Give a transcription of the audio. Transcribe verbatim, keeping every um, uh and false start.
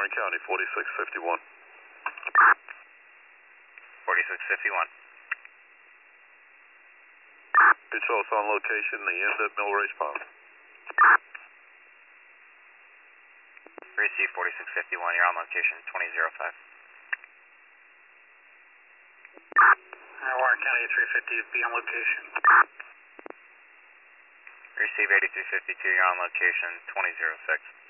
Warren County, forty-six fifty-one. forty-six fifty-one. Show us on location, the end at Mill Race Pond. Receive forty-six fifty-one, you're on location, twenty oh five. Warren County three fifty, be on location. Receive eighty-three fifty-two, you're on location, twenty oh six.